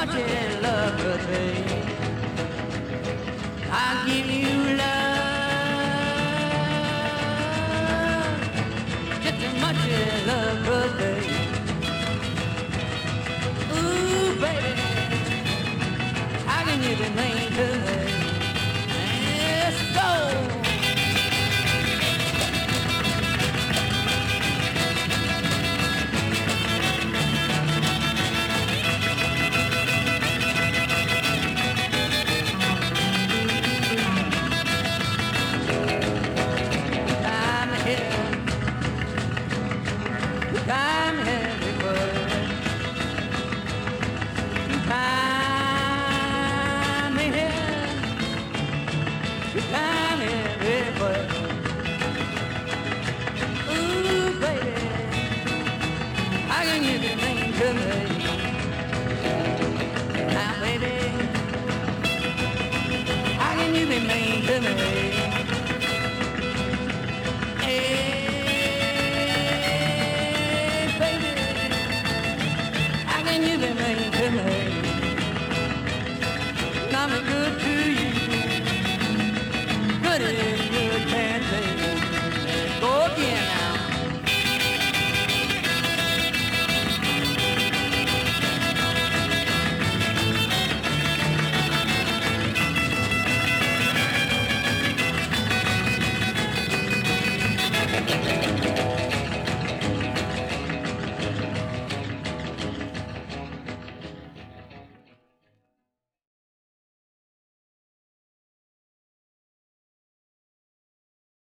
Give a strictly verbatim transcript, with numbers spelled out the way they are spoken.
much as love could be. I'll give you love just as much as love could be. Ooh, baby, how can you be mean to me? Let's go. Time every word. Time here. Time every word. Ooh, baby, how can you be mean to me? Now, baby, how can you be mean to me? Hey. You been